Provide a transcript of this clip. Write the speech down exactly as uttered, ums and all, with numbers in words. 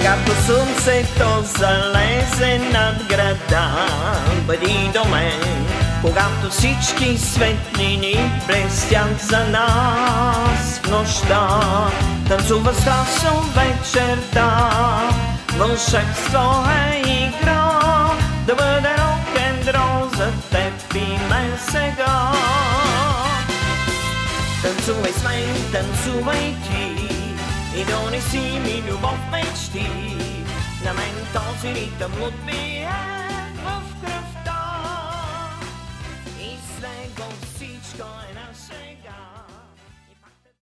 Когато слънцето залезе над града, бъди до мен. Когато всички светлини блестят за нас в нощта, танцува страшно вечерта, вълшебство е игра, да бъде рок-н-рол за теб и мен сега. Танцувай с мен, танцувай ти, и донеси ми любов мечти. На мен този ритъм луд ми е в кръвта, и с него всичко е наше.